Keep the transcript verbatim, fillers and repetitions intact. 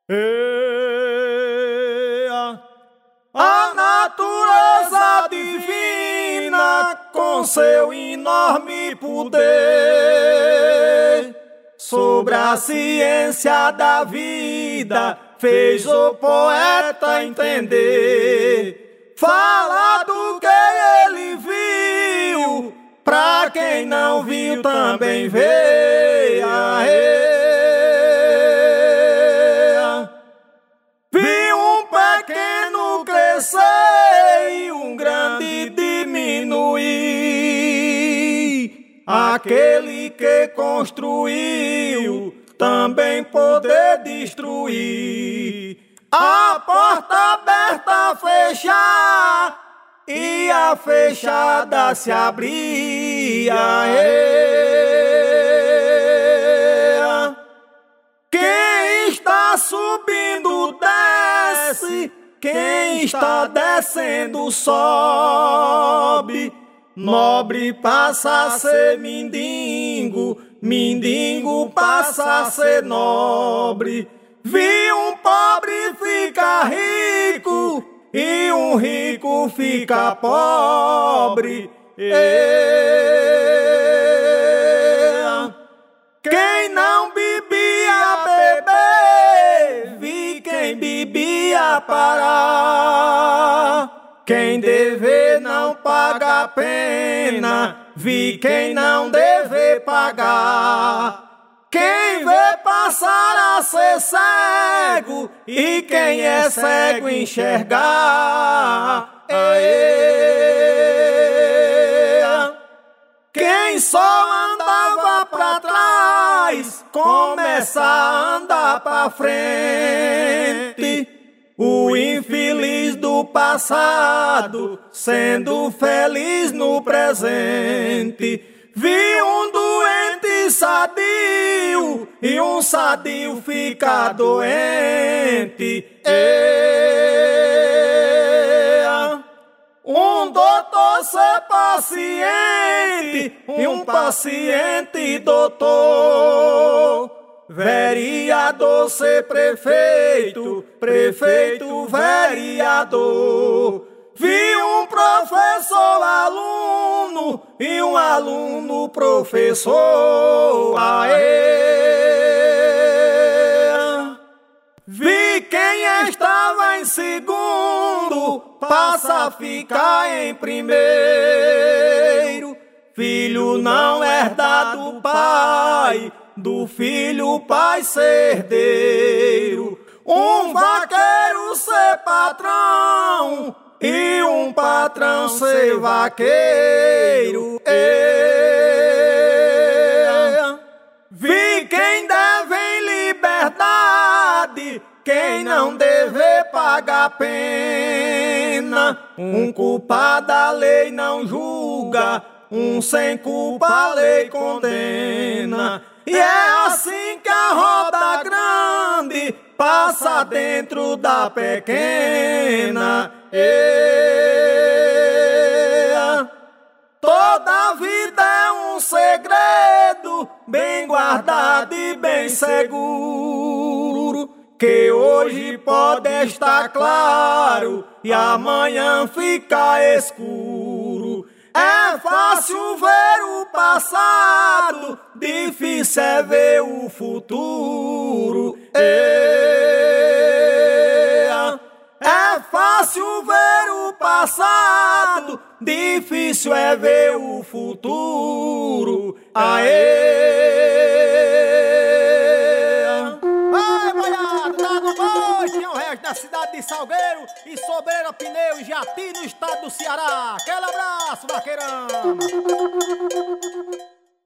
Ea, a natureza divina com seu enorme poder sobre a ciência da vida fez o poeta entender. Fala do que ele viu, pra quem não viu também veja. Viu um pequeno crescer e um grande diminuir. Aquele que construiu também poder destruir. A porta aberta fechar e a fechada se abria. Quem está subindo desce, quem está descendo sobe. Nobre passa a ser mendigo, mendigo passa a ser nobre. Vi um pobre ficar rico e um rico fica pobre. É. Quem não bebia beber, vi quem bebia parar. Quem dever não paga pena, vi quem não deve pagar. Quem vê passar a ser cego e quem é cego enxergar. É. Quem só andava pra trás começa a andar pra frente. O infeliz do passado sendo feliz no presente. Vi um doente sadio e um sadio fica doente. É. Um doutor ser paciente e um paciente doutor. Vereador ser prefeito, prefeito vereador. Vi um professor aluno e um aluno professor. Aê! Vi quem estava em segundo passa a ficar em primeiro. Filho não herda do pai, do filho o pai ser herdeiro. Um vaqueiro ser patrão e um patrão ser vaqueiro. É. Vi quem deve em liberdade, quem não deve pagar pena. Um culpado a lei não julga, um sem culpa a lei condena. E é assim que a roda grande passa dentro da pequena. É. Toda vida é um segredo bem guardado e bem seguro, que hoje pode estar claro e amanhã fica escuro. É fácil ver o passado, difícil é ver o futuro. É, é fácil ver o passado, difícil é ver o futuro. Aê! Ai, boiado, tá no boi, tinha o resto da cidade de Salgueiro e Sobreira Pneu e Jati no estado do Ceará. Aquele abraço, vaqueirão!